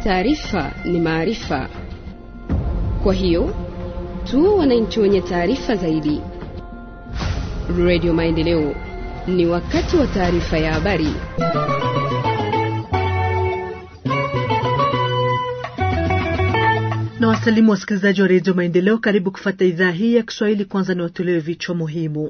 Taarifa ni maarifa. Kwa hiyo, tu wananchi wenye taarifa zaidi. Radio Maendeleo, ni wakati wa taarifa ya habari. Na wasalimu wasikilizaji wa Radio Maendeleo, karibu kufuata idhaa hii ya Kiswahili. Kwanza ni watolewe vichwa muhimu.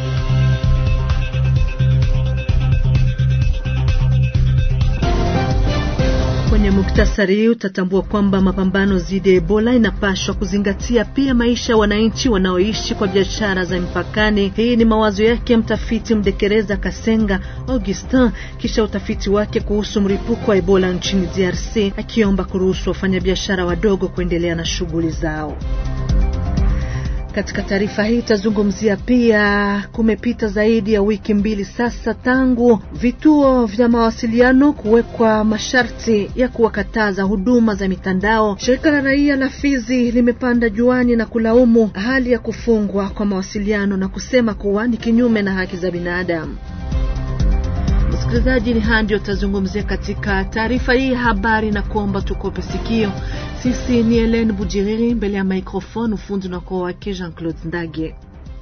Kwenye muktasari utatambua kwamba mapambano dhidi ya Ebola inapaswa kuzingatia pia maisha ya wananchi wanaoishi kwa biashara za mpakani. Hii ni mawazo yake mtafiti Mdekereza Kasenga Augustin kisha utafiti wake kuhusu mlipuko wa Ebola nchini DRC, akiomba kuruhusu wafanyabiashara wadogo kuendelea na shughuli zao. Katika taarifa hii tazungumzia pia kumepita zaidi ya wiki mbili sasa tangu vituo vya mawasiliano kuwekwa masharti ya kuwakataza huduma za mitandao. Shirika la raia la Fizi limepanda juani na kulaumu hali ya kufungwa kwa mawasiliano na kusema kuwa ni kinyume na haki za binadamu. Msikilizaji, ni ndio tazungumzia katika taarifa hii habari na kuomba tukope sikio. Sisi ni Hélène Bujiriri mbele ya microphone, ufundi na kwa wake Jean-Claude Ndage.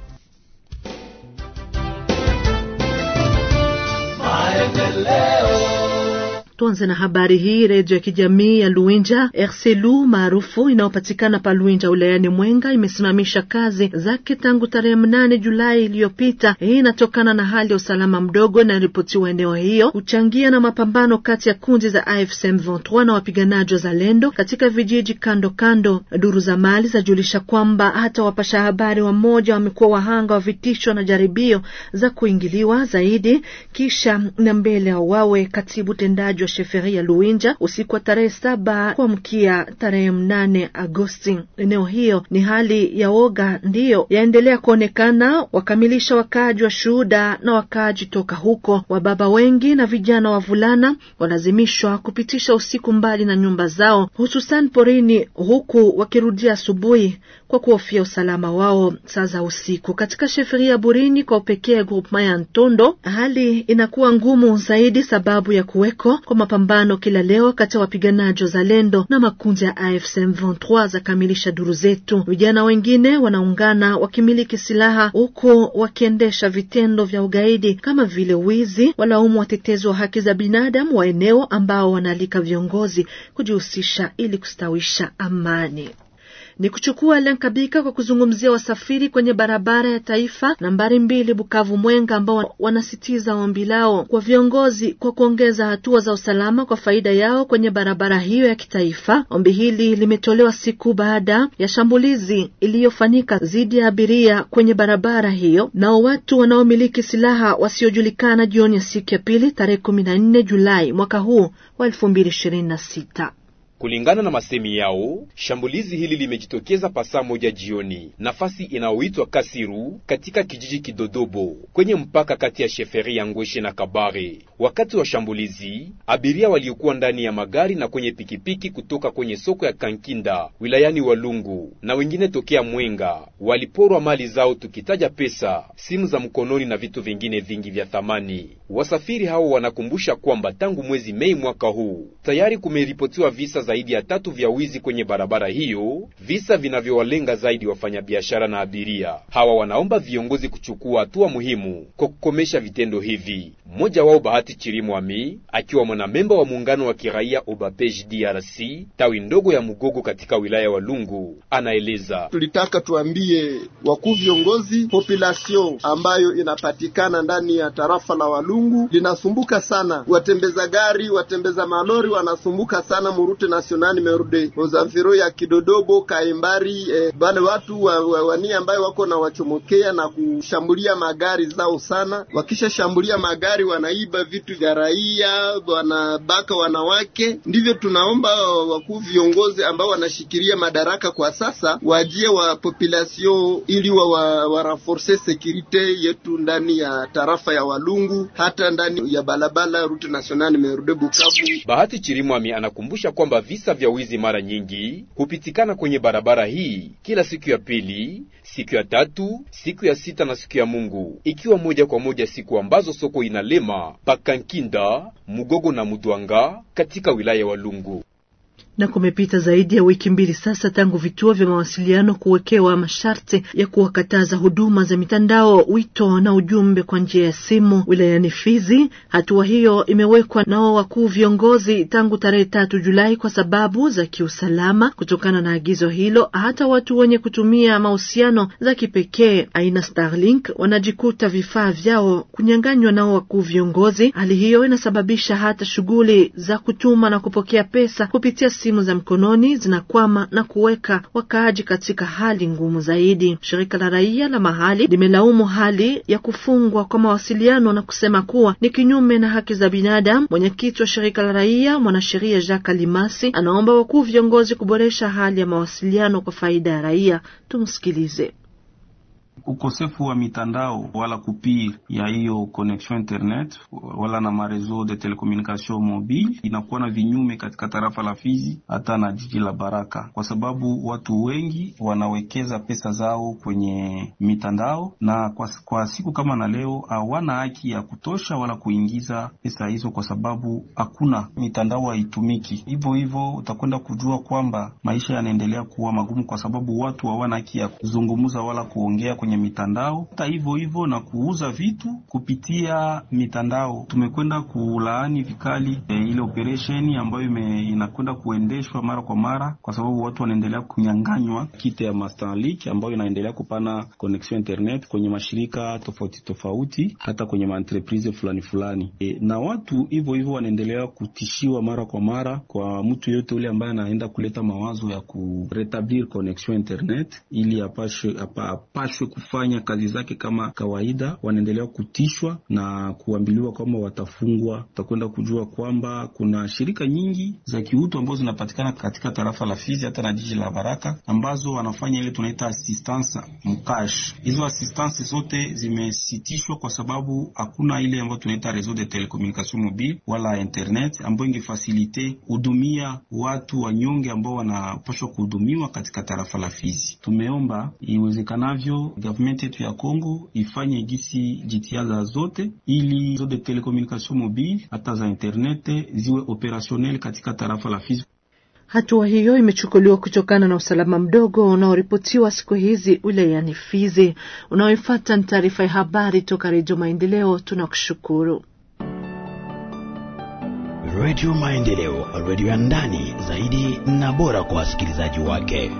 Tuanze na habari hii. Redio ya kijamii ya Luinja RCLU maarufu inayopatikana pa Luinja wilayani Mwenga imesimamisha kazi zake tangu tarehe 8 Julai iliyopita. Hii inatokana na hali ya usalama mdogo na ripotiwa eneo hiyo kuchangia na mapambano kati ya kundi za AFC M23 na wapiganaji wa Zalendo katika vijiji kando kando. Duru za mali zajulisha kwamba hata wapasha habari wamoja wamekuwa wahanga wa vitisho na jaribio za kuingiliwa zaidi kisha na mbele wawe. Katibu tendaji wa sheferia Luinja usiku wa tarehe 7 kuamkia tarehe 8 Agosti. Eneo hiyo ni hali ya woga ndiyo yaendelea kuonekana, wakamilisha wakaaji wa shuhuda na wakaaji toka huko. Wababa wengi na vijana wavulana walazimishwa kupitisha usiku mbali na nyumba zao, hususan porini, huku wakirudia asubuhi kwa kuhofia usalama wao saa za usiku. Katika sheferia Burini kwa upekee groupement ya Ntondo, hali inakuwa ngumu zaidi sababu ya kuweko kwa mapambano kila leo kati ya wapiganaji wa Zalendo na makundi ya AFC M23 za kamilisha duru zetu. Vijana wengine wanaungana wakimiliki silaha huko wakiendesha vitendo vya ugaidi kama vile wizi. Walaumu watetezi wa haki za binadamu wa eneo ambao wanaalika viongozi kujihusisha ili kustawisha amani. Ni kuchukua Lenkabika kwa kuzungumzia wasafiri kwenye barabara ya taifa nambari 2 Bukavu Mwenga, ambao wanasitiza ombi lao kwa viongozi kwa kuongeza hatua za usalama kwa faida yao kwenye barabara hiyo ya kitaifa. Ombi hili limetolewa siku baada ya shambulizi iliyofanyika dhidi ya abiria kwenye barabara hiyo na watu wanaomiliki silaha wasiojulikana jioni ya siku ya pili tarehe 14 Julai mwaka huu wa 2026. Kulingana na masemi yao, shambulizi hili limejitokeza pasaa 1 jioni, nafasi inayoitwa Kasiru katika kijiji Kidodobo kwenye mpaka kati ya sheferi ya Ngweshe na Kabare. Wakati wa shambulizi, abiria waliokuwa ndani ya magari na kwenye pikipiki kutoka kwenye soko ya Kankinda wilayani Walungu na wengine tokea Mwenga waliporwa mali zao, tukitaja pesa, simu za mkononi na vitu vingine vingi vya thamani. Wasafiri hao wanakumbusha kwamba tangu mwezi Mei mwaka huu tayari kumeripotiwa visa zaidi ya 3 vya wizi kwenye barabara hiyo, visa vinavyowalenga zaidi wafanyabiashara na abiria. Hawa wanaomba viongozi kuchukua hatua muhimu kwa kukomesha vitendo hivi. Mmoja wao Bahati Chirimwami, akiwa mwanamemba wa muungano wa kiraia Obapej DRC tawi ndogo ya Mugogo katika wilaya wa Walungu, anaeleza: tulitaka tuambie wakuu viongozi, population ambayo inapatikana ndani ya tarafa la Walungu linasumbuka sana. Watembeza gari, watembeza malori wanasumbuka sana murute national numero 2 Ozamfiro ya Kidodobo, Kaimbari, wale watu wani ambayo wako na wachomokea na kushambulia magari zao sana. Wakisha shambulia magari wanaiba vitu vya raia, wanabaka wanawake. Ndivyo tunaomba wakuu viongozi ambao wanashikilia madaraka kwa sasa wajie wa population ili wa renforcer security yetu ndani ya tarafa ya Walungu, hata ndani ya balabala route nationale numero 2 Bukavu. Bahati Chirimwami anakumbusha kwamba visa vya wizi mara nyingi hupitikana kwenye barabara hii kila siku ya pili, siku ya 3, siku ya 6 na siku ya Mungu, ikiwa moja kwa moja siku ambazo soko inalema Pakankinda, Mugogo na Mudwanga katika wilaya wa Walungu. Na kumepita zaidi ya wiki mbili sasa tangu vituo vya mawasiliano kuwekewa masharti ya kuwakataza huduma za mitandao, wito na ujumbe kwa njia ya simu wilayani Fizi. Hatua hiyo imewekwa na wakuu viongozi tangu tarehe 3 Julai kwa sababu za kiusalama. Kutokana na agizo hilo, hata watu wenye kutumia mahusiano za kipekee aina Starlink wanajikuta vifaa vyao kunyang'anywa na wakuu viongozi. Hali hiyo inasababisha hata shughuli za kutuma na kupokea pesa kupitia simu za mkononi zinakwama na kuweka wakaaji katika hali ngumu zaidi. Shirika la raia la mahali limelaumu hali ya kufungwa kwa mawasiliano na kusema kuwa ni kinyume na haki za binadamu. Mwenyekiti wa shirika la raia, mwanasheria Jacques Limasi, anaomba wakuu viongozi kuboresha hali ya mawasiliano kwa faida ya raia. Tumsikilize. Ukosefu wa mitandao wala kupir ya hiyo connection internet wala na marezo de telecommunication mobile inakuwa na vinyume katika tarafa la Fizi hata na jiji la Baraka, kwa sababu watu wengi wanawekeza pesa zao kwenye mitandao, na kwa siku kama na leo hawana haki ya kutosha wala kuingiza pesa hizo kwa sababu hakuna mitandao haitumiki. Hivyo utakwenda kujua kwamba maisha yanaendelea kuwa magumu kwa sababu watu hawana haki ya kuzungumza wala kuongea kwenye mitandao. Hata hivyo na kuuza vitu kupitia mitandao. Tumekwenda kulaani vikali ile operation ambayo inakwenda kuendeshwa mara kwa mara kwa sababu watu wanaendelea kunyang'anywa kite ya Starlink ambayo inaendelea kupana connection internet kwenye mashirika tofauti hata kwenye maentreprise fulani. Na watu hivyo wanaendelea kutishiwa mara kwa mara kwa mtu yote ule ambaye anaenda kuleta mawazo ya kuretablir connection internet ili apashwe kufanya kazi zake kama kawaida. Wanaendelea kutishwa na kuambiliwa kwamba watafungwa. Tutakwenda kujua kwamba kuna shirika nyingi za kiutu ambazo zinapatikana katika tarafa la Fizi hata na jiji la Baraka ambazo wanafanya ile tunaita assistance mkash. Hizo assistance zote zimesitishwa kwa sababu hakuna ile ambayo tunaita réseau de télécommunication mobile wala internet ambayo ingefasilite hudumia watu wanyonge ambao wanapaswa kuhudumiwa katika tarafa la Fizi. Tumeomba iwezekanavyo government yetu ya Kongo ifanye gisi jitihada zote ili zote telecommunication mobile hata za internet ziwe operationel katika tarafa la Fizi. Hatua hiyo imechukuliwa kutokana na usalama mdogo unaoripotiwa siku hizi wilayani Fizi. Unaoifuata ni taarifa ya habari toka Radio Maendeleo. Tunakushukuru. Radio Maendeleo, radio ya ndani zaidi na bora kwa wasikilizaji wake.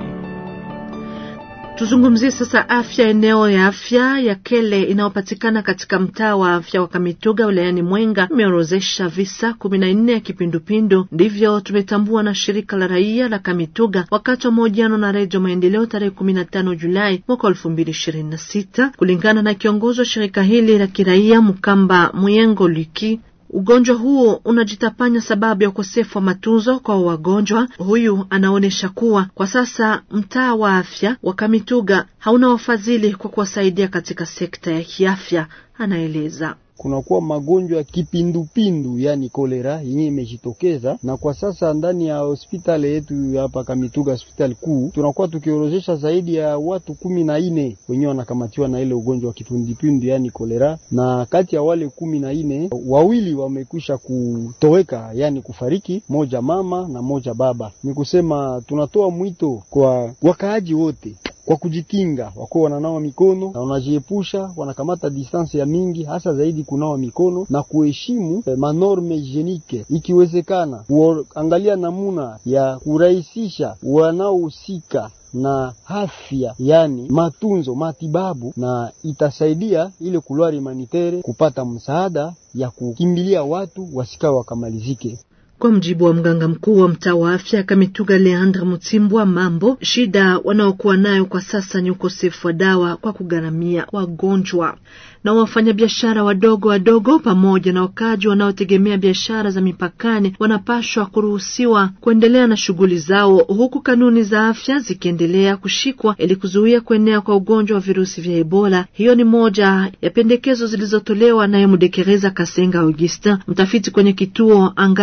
Tuzungumzie sasa afya. Eneo ya afya ya Kele inayopatikana katika mtaa wa afya wa Kamituga wilayani Mwenga imeorozesha visa 14 ya kipindupindu. Ndivyo tumetambua na shirika la raia la Kamituga wakati wa mahojiano na Radio Maendeleo tarehe 15 Julai mwaka 2026. Kulingana na kiongozi wa shirika hili la kiraia Mukamba Muyengo Liki, ugonjwa huo unajitapanya sababu ya ukosefu wa matunzo kwa wagonjwa. Huyu anaonesha kuwa kwa sasa mtaa wa afya wa Kamituga hauna wafadhili kwa kuwasaidia katika sekta ya kiafya. Anaeleza kunakuwa magonjwa ya kipindupindu yani kolera yenye imejitokeza, na kwa sasa ndani ya hospitali yetu hapa Kamituga hospitali kuu tunakuwa tukiorozesha zaidi ya watu 14 wenyewe wanakamatiwa na ile ugonjwa wa kipindupindu yani kolera, na kati ya wale 14 wawili wamekwisha kutoweka yani kufariki, moja mama na moja baba. Ni kusema tunatoa mwito kwa wakaaji wote kwa kujikinga, wako wananawa mikono na wanajiepusha, wanakamata distance ya mingi, hasa zaidi kunawa mikono na kuheshimu manorme hygienique. Ikiwezekana kuangalia namuna ya kurahisisha wanaohusika na afya yani matunzo matibabu, na itasaidia ile couloir humanitaire kupata msaada ya kukimbilia watu wasikawa wakamalizike. Kwa mjibu wa mganga mkuu wa mtaa wa afya Kamituga Leandre Mutimbwa Mambo, shida wanaokuwa nayo kwa sasa ni ukosefu wa dawa kwa kugharamia wagonjwa. Na wafanyabiashara wadogo pamoja na wakaji wanaotegemea biashara za mipakani wanapashwa kuruhusiwa kuendelea na shughuli zao, huku kanuni za afya zikiendelea kushikwa ili kuzuia kuenea kwa ugonjwa wa virusi vya Ebola. Hiyo ni moja ya pendekezo zilizotolewa naye Mudekereza Kasenga Augustin, mtafiti kwenye kituo Angaza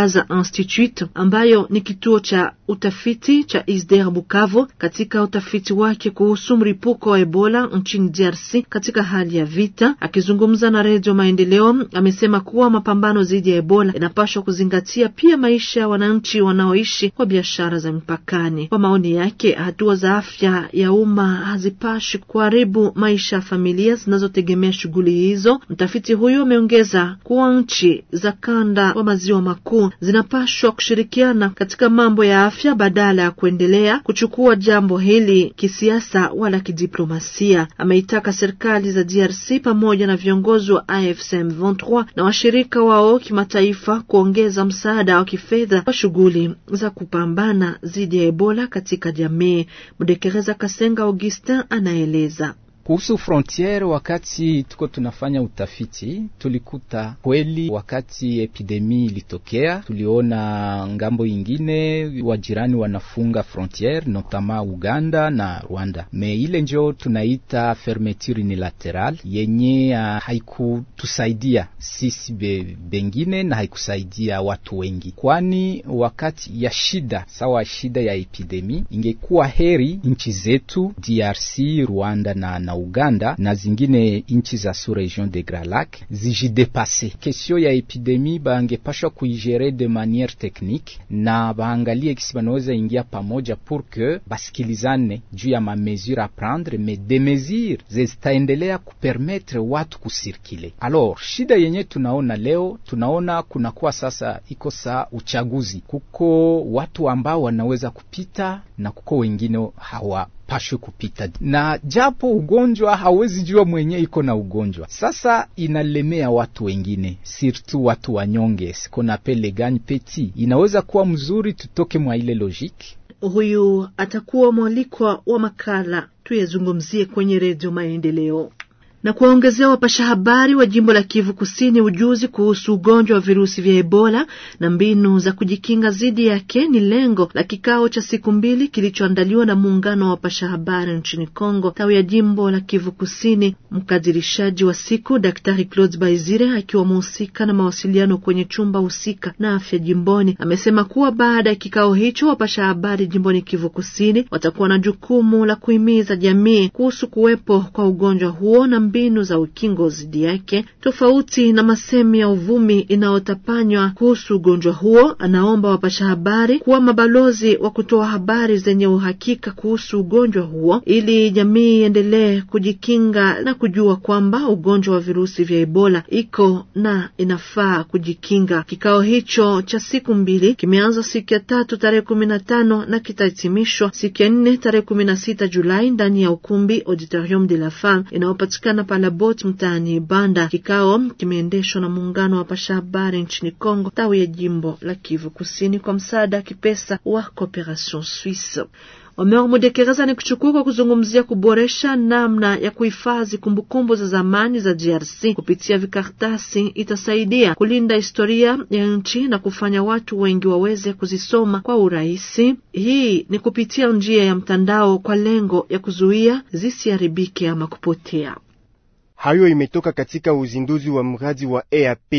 Institute ambayo ni kituo cha utafiti cha ISDER Bukavu, katika utafiti wake kuhusu mlipuko wa Ebola nchini DRC katika hali ya vita. Akizungumza na Radio Maendeleo, amesema kuwa mapambano dhidi ya Ebola inapaswa kuzingatia pia maisha ya wananchi wanaoishi kwa biashara za mpakani. Kwa maoni yake, hatua za afya ya umma hazipashi kuharibu maisha ya familia zinazotegemea shughuli hizo. Mtafiti huyo ameongeza kuwa nchi za kanda wa maziwa makuu zinapaswa kushirikiana katika mambo ya afya badala ya kuendelea kuchukua jambo hili kisiasa wala kidiplomasia. Ameitaka serikali za DRC pamoja na viongozi wa AFC M23 na washirika wao kimataifa kuongeza msaada wa kifedha kwa shughuli za kupambana dhidi ya Ebola katika jamii. Mudekereza Kasenga Augustin anaeleza. Kuhusu frontiere, wakati tuko tunafanya utafiti, tulikuta kweli wakati epidemi ilitokea, tuliona ngambo ingine wajirani wanafunga frontiere, notama Uganda na Rwanda. Me ile njo tunaita fermeture unilateral yenye haikutusaidia sisi bengine na haikusaidia watu wengi. Kwani wakati ya shida, sawa shida ya epidemi, ingekuwa heri nchi zetu DRC, Rwanda na Uganda na zingine inchi za sous-region de Grand Lac zijidepase. Kesio ya epidemi bangepashwa kuigere de manière technique na baangalie kisi banaweza ingia pamoja pour que basikilizane juu ya ma mesure à prendre, mais des mesures zitaendelea kupermettre watu kusirkile. Alors shida yenye tunaona leo, tunaona kunakuwa sasa iko saa uchaguzi, kuko watu ambao wanaweza kupita na kuko wengine hawapashwe kupita, na japo ugonjwa hawezi jua mwenye iko na ugonjwa. Sasa inalemea watu wengine, surtout watu wanyonge, sikona pele gagne petit. Inaweza kuwa mzuri tutoke mwa ile logique. Huyu atakuwa mwalikwa wa makala tuyazungumzie kwenye Radio Maendeleo. Na kuwaongezea wapasha habari wa jimbo la Kivu Kusini ujuzi kuhusu ugonjwa wa virusi vya Ebola na mbinu za kujikinga dhidi yake ni lengo la kikao cha siku 2 kilichoandaliwa na muungano wa wapasha habari nchini Kongo tawi ya jimbo la Kivu Kusini. Mkadirishaji wa siku Daktari Claude Baizire, akiwa mhusika na mawasiliano kwenye chumba husika na afya jimboni, amesema kuwa baada ya kikao hicho wapasha habari jimboni Kivu Kusini watakuwa na jukumu la kuhimiza jamii kuhusu kuwepo kwa ugonjwa huo na mbinu za ukingo dhidi yake, tofauti na masemi ya uvumi inayotapanywa kuhusu ugonjwa huo. Anaomba wapasha habari kuwa mabalozi wa kutoa habari zenye uhakika kuhusu ugonjwa huo ili jamii iendelee kujikinga na kujua kwamba ugonjwa wa virusi vya Ebola iko na inafaa kujikinga. Kikao hicho cha siku 2 kimeanza siku ya 3 tarehe 15 na kitahitimishwa siku ya 4 tarehe 16 Julai ndani ya ukumbi Auditorium de la Femme inayopatikana Palabot mtaani Banda. Kikao kimeendeshwa na muungano wa pasha habari nchini Kongo tawi ya jimbo la Kivu Kusini kwa msaada kipesa wa Cooperation Suisse. Omer Mudekereza ni kuchukua kwa kuzungumzia kuboresha namna ya kuhifadhi kumbukumbu za zamani za DRC kupitia vikartasi. Itasaidia kulinda historia ya nchi na kufanya watu wengi waweze kuzisoma kwa urahisi. Hii ni kupitia njia ya mtandao kwa lengo ya kuzuia zisiharibike ama kupotea. Hayo imetoka katika uzinduzi wa mradi wa EAP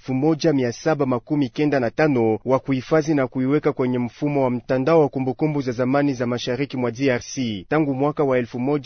1795 wa kuhifadhi na kuiweka kwenye mfumo wa mtandao wa kumbukumbu za zamani za mashariki mwa DRC tangu mwaka wa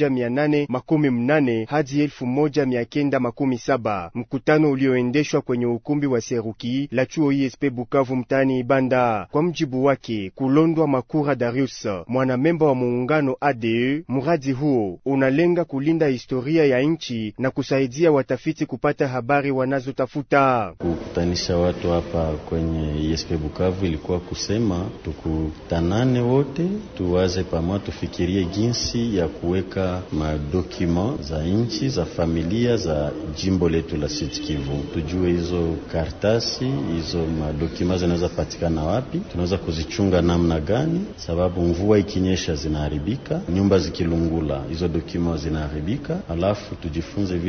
1880 hadi 1917. Mkutano ulioendeshwa kwenye ukumbi wa Seruki la chuo ISP Bukavu mtaani Ibanda. Kwa mjibu wake Kulondwa Makura Darius, mwanamemba wa muungano ADE, mradi huo unalenga kulinda historia ya nchi na kusaidia watafiti kupata habari wanazotafuta. Kukutanisha watu hapa kwenye ISP Bukavu ilikuwa kusema tukutanane wote, tuwaze pamoja, tufikirie jinsi ya kuweka madokuma za nchi, za familia, za jimbo letu la Sud Kivu. Tujue hizo kartasi, hizo madokuma zinaweza patikana wapi, tunaweza kuzichunga namna gani, sababu mvua ikinyesha zinaharibika, nyumba zikilungula hizo dokuma zinaharibika. Alafu tujifunze vile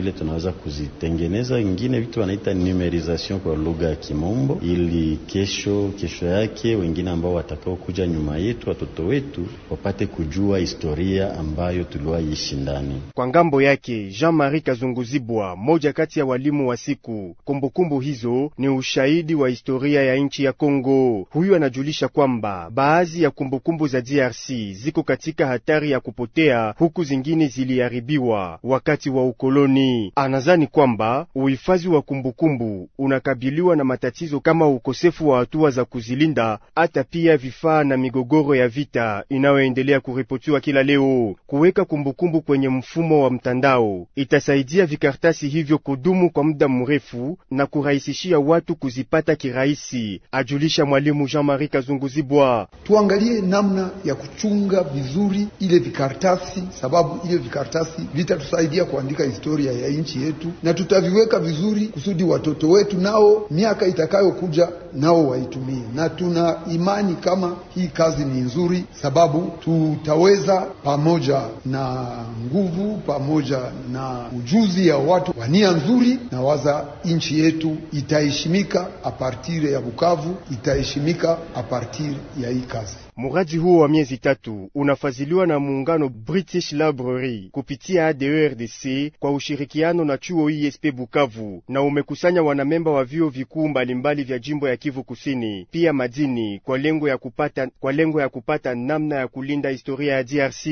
vile tunaweza kuzitengeneza. Ingine vitu wanaita numerization kwa lugha ya Kimombo, ili kesho yake wengine ambao watakao kuja nyuma yetu, watoto wetu, wapate kujua historia ambayo tuliwaishi ndani. Kwa ngambo yake Jean-Marie Kazunguzibwa, moja kati ya walimu wa siku, kumbukumbu hizo ni ushahidi wa historia ya nchi ya Kongo. Huyu anajulisha kwamba baadhi ya kumbukumbu za DRC ziko katika hatari ya kupotea, huku zingine ziliharibiwa wakati wa ukoloni. Anazani kwamba uhifadhi wa kumbukumbu unakabiliwa na matatizo kama ukosefu wa hatua za kuzilinda, hata pia vifaa na migogoro ya vita inayoendelea kuripotiwa kila leo. Kuweka kumbukumbu kwenye mfumo wa mtandao itasaidia vikartasi hivyo kudumu kwa muda mrefu na kurahisishia watu kuzipata kirahisi, ajulisha mwalimu Jean-Marie Kazunguzibwa. Tuangalie namna ya kuchunga vizuri ile vikartasi, sababu ile vikartasi vitatusaidia kuandika historia ya nchi yetu, na tutaviweka vizuri kusudi watoto wetu nao miaka itakayokuja nao waitumie. Na tuna imani kama hii kazi ni nzuri, sababu tutaweza pamoja na nguvu, pamoja na ujuzi ya watu wa nia nzuri, na waza nchi yetu itaheshimika a partir ya Bukavu, itaheshimika a partir ya hii kazi. Muradi huo wa miezi 3 unafadhiliwa na muungano British Library kupitia ADERDC kwa ushirikiano na chuo ISP Bukavu, na umekusanya wanamemba wa vyuo vikuu mbalimbali vya jimbo ya Kivu Kusini, pia madini, kwa lengo ya kupata namna ya kulinda historia ya DRC.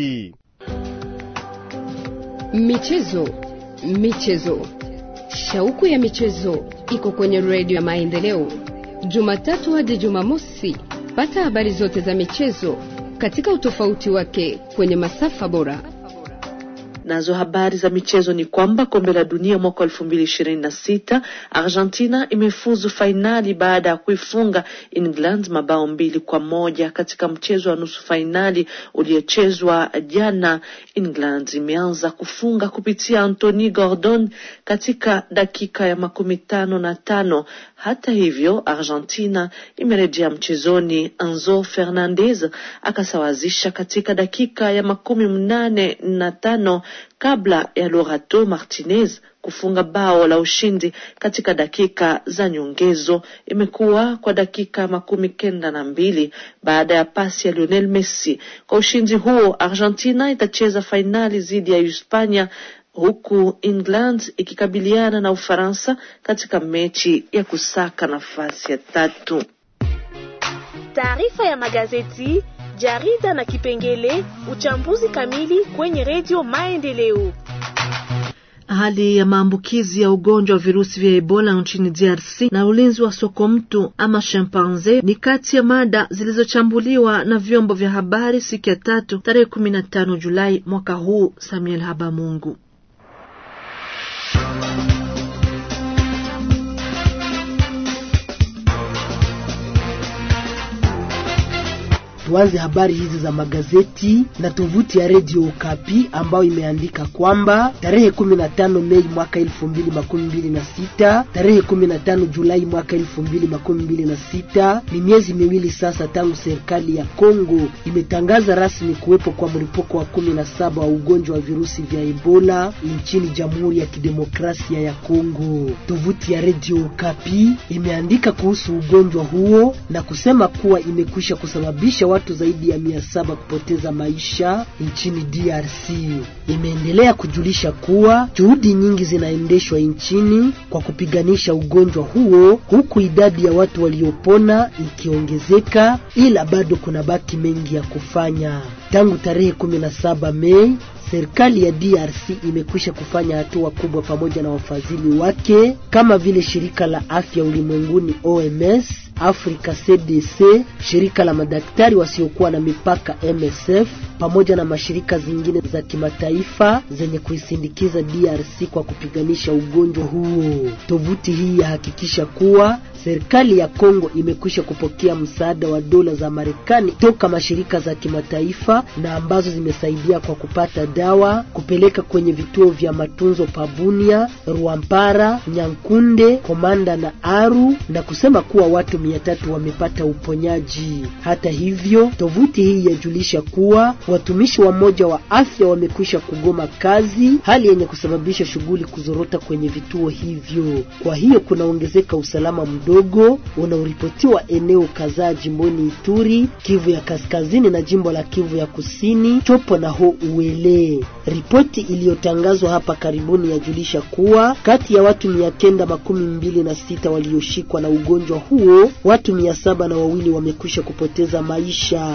Michezo. Shauku ya michezo iko kwenye Radio ya Maendeleo. Jumatatu hadi Jumamosi, pata habari zote za michezo katika utofauti wake kwenye masafa bora. Nazo habari za michezo ni kwamba kombe la dunia mwaka 2026 Argentina imefuzu finali baada ya kuifunga England mabao 2-1 katika mchezo wa nusu finali uliochezwa jana. England imeanza kufunga kupitia Anthony Gordon katika dakika ya 55. Hata hivyo Argentina imerejea mchezoni. Enzo Fernandez akasawazisha katika dakika ya 85 kabla ya Lorato Martinez kufunga bao la ushindi katika dakika za nyongezo. Imekuwa kwa dakika 92 baada ya pasi ya Lionel Messi. Kwa ushindi huo Argentina itacheza finali dhidi ya Hispania, huku England ikikabiliana na Ufaransa katika mechi ya kusaka nafasi ya 3. Taarifa ya magazeti, jarida na kipengele uchambuzi kamili kwenye Radio Maendeleo. Hali ya maambukizi ya ugonjwa wa virusi vya Ebola nchini DRC na ulinzi wa soko mtu ama chimpanzee ni kati ya mada zilizochambuliwa na vyombo vya habari siku ya 3 tarehe 15 Julai mwaka huu. Samuel Habamungu. Tuanze habari hizi za magazeti na tovuti ya Radio Okapi ambayo imeandika kwamba tarehe 15 Mei mwaka 2026, tarehe 15 Julai mwaka 2026 ni miezi miwili sasa tangu serikali ya Kongo imetangaza rasmi kuwepo kwa mlipuko wa 17 wa ugonjwa wa virusi vya Ebola nchini Jamhuri ya Kidemokrasia ya Kongo. Tovuti ya Radio Okapi imeandika kuhusu ugonjwa huo na kusema kuwa imekwisha kusababisha watu zaidi ya 700 kupoteza maisha nchini DRC. Imeendelea kujulisha kuwa juhudi nyingi zinaendeshwa nchini kwa kupiganisha ugonjwa huo, huku idadi ya watu waliopona ikiongezeka, ila bado kuna baki mengi ya kufanya. Tangu tarehe 17 Mei serikali ya DRC imekwisha kufanya hatua kubwa pamoja na wafadhili wake kama vile shirika la afya ulimwenguni OMS, Africa CDC, shirika la madaktari wasiokuwa na mipaka MSF, pamoja na mashirika zingine za kimataifa zenye kuisindikiza DRC kwa kupiganisha ugonjwa huo. Tovuti hii yahakikisha kuwa serikali ya Kongo imekwisha kupokea msaada wa dola za Marekani toka mashirika za kimataifa na ambazo zimesaidia kwa kupata dawa, kupeleka kwenye vituo vya matunzo Pabunia, Ruampara, Nyankunde, Komanda na Aru, na kusema kuwa watu 300 wamepata uponyaji. Hata hivyo, tovuti hii yajulisha kuwa watumishi wa moja wa afya wamekwisha kugoma kazi, hali yenye kusababisha shughuli kuzorota kwenye vituo hivyo. Kwa hiyo kunaongezeka usalama mdogo unaoripotiwa eneo kadhaa jimboni Ituri, Kivu ya Kaskazini na jimbo la Kivu ya Kusini, Chopo na Ho Uele. Ripoti iliyotangazwa hapa karibuni yajulisha kuwa kati ya watu 926 walioshikwa na ugonjwa huo, watu 702 wamekwisha kupoteza maisha.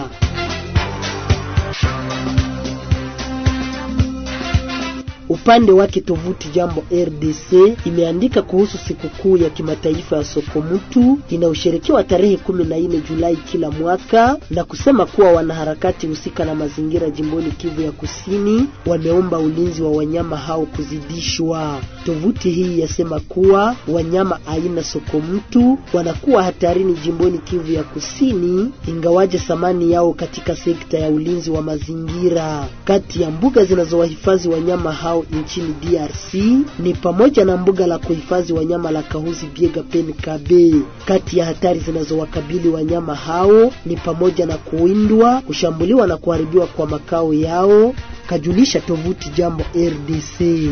Upande wake tovuti Jambo RDC imeandika kuhusu sikukuu ya kimataifa ya Sokomutu inayosherekewa tarehe 14 Julai kila mwaka, na kusema kuwa wanaharakati husika na mazingira jimboni Kivu ya Kusini wameomba ulinzi wa wanyama hao kuzidishwa. Tovuti hii yasema kuwa wanyama aina Sokomutu wanakuwa hatarini jimboni Kivu ya Kusini, ingawaje thamani yao katika sekta ya ulinzi wa mazingira. Kati ya mbuga zinazowahifadhi wanyama hao nchini DRC ni pamoja na mbuga la kuhifadhi wanyama la Kahuzi Biega Penkabe. Kati ya hatari zinazowakabili wanyama hao ni pamoja na kuwindwa, kushambuliwa na kuharibiwa kwa makao yao, kajulisha tovuti Jambo RDC.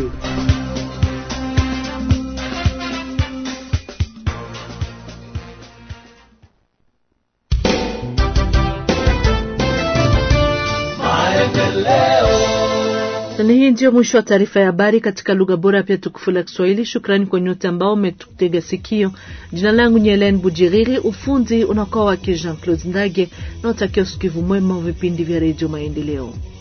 Na hii ndio mwisho wa taarifa ya habari katika lugha bora pia tukufu la Kiswahili. Shukrani kwa nyote ambao umetutega sikio. Jina langu ni Helen Bujiriri, ufundi unakuwa wake Jean-Claude Ndage, na utakia usikivu mwema wa vipindi vya Radio Maendeleo.